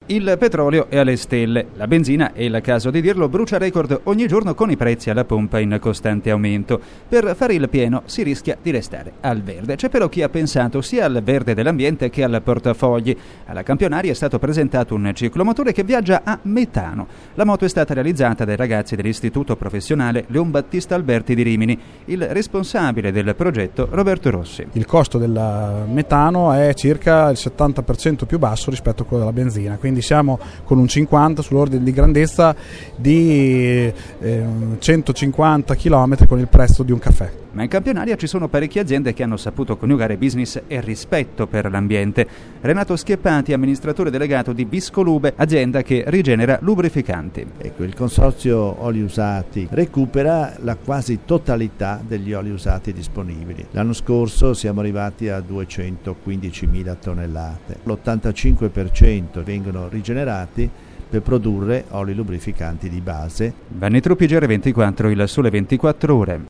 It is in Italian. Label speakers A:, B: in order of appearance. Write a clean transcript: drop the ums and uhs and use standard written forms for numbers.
A: Il petrolio è alle stelle, la benzina, è il caso di dirlo, brucia record ogni giorno con i prezzi alla pompa in costante aumento. Per fare il pieno si rischia di restare al verde. C'è però chi ha pensato sia al verde dell'ambiente che al portafogli. Alla Campionaria è stato presentato un ciclomotore che viaggia a metano. La moto è stata realizzata dai ragazzi dell'Istituto Professionale Leon Battista Alberti di Rimini. Il responsabile del progetto, Roberto Rossi.
B: Il costo del metano è circa il 70% più basso rispetto a quello della benzina, quindi siamo con un 50 sull'ordine di grandezza di 150 km con il prezzo di un caffè.
A: Ma in Campionaria ci sono parecchie aziende che hanno saputo coniugare business e rispetto per l'ambiente. Renato Schieppati, amministratore delegato di Viscolube, azienda che rigenera lubrificanti.
C: Il consorzio oli usati recupera la quasi totalità degli oli usati disponibili. L'anno scorso siamo arrivati a 215.000 tonnellate. L'85% vengono rigenerati per produrre oli lubrificanti di base.
A: Vanni Truppi, GR24, il Sole 24 Ore.